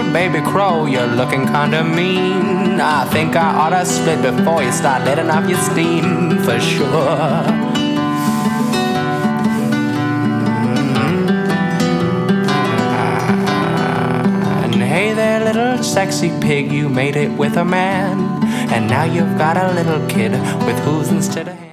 baby crow, you're looking kinda mean. I think I oughta split before you start letting off your steam, for sure. Hey there, little sexy pig, you made it with a man, and now you've got a little kid with hooves instead of